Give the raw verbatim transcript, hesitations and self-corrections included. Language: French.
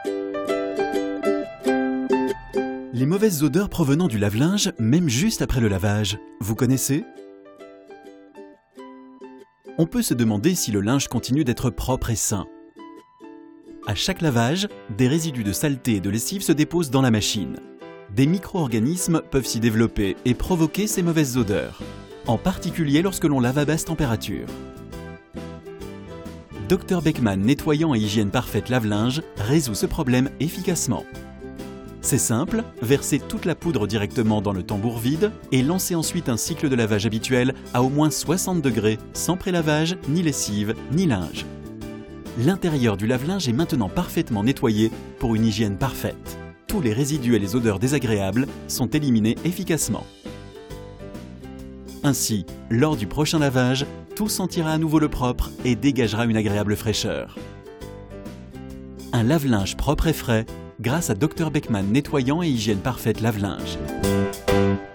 Les mauvaises odeurs provenant du lave-linge, même juste après le lavage, vous connaissez? On peut se demander si le linge continue d'être propre et sain. À chaque lavage, des résidus de saleté et de lessive se déposent dans la machine. Des micro-organismes peuvent s'y développer et provoquer ces mauvaises odeurs, en particulier lorsque l'on lave à basse température. Docteur Beckmann Nettoyant et Hygiène Parfaite Lave-Linge résout ce problème efficacement. C'est simple, versez toute la poudre directement dans le tambour vide et lancez ensuite un cycle de lavage habituel à au moins soixante degrés, sans prélavage, ni lessive, ni linge. L'intérieur du lave-linge est maintenant parfaitement nettoyé pour une hygiène parfaite. Tous les résidus et les odeurs désagréables sont éliminés efficacement. Ainsi, lors du prochain lavage, tout sentira à nouveau le propre et dégagera une agréable fraîcheur. Un lave-linge propre et frais grâce à Docteur Beckmann Nettoyant et Hygiène Parfaite Lave-Linge.